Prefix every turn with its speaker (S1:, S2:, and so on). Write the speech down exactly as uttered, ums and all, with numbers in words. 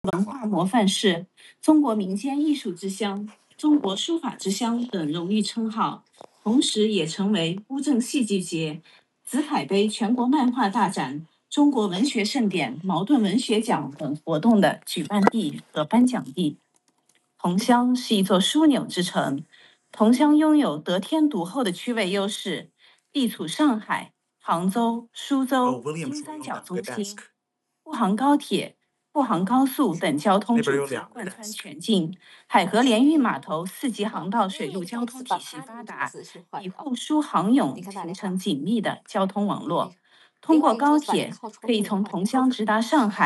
S1: 文化模范市、中国民间艺术之乡、中国书法之乡等荣誉称号，同时也成为乌镇戏剧节、紫海杯全国漫画大展、中国文学盛典茅盾文学奖等活动的举办地和颁奖地。桐乡是一座枢纽之城，桐乡拥有得天独厚的区位优势，地处上海、杭州、苏州、金三角中心，沪杭高铁、沪杭高速等交通主次贯穿全境，海河联运码头四级航道水陆交通体系发达，以沪苏杭甬形成紧密的交通网络。通过高铁，可以从桐乡直达上海。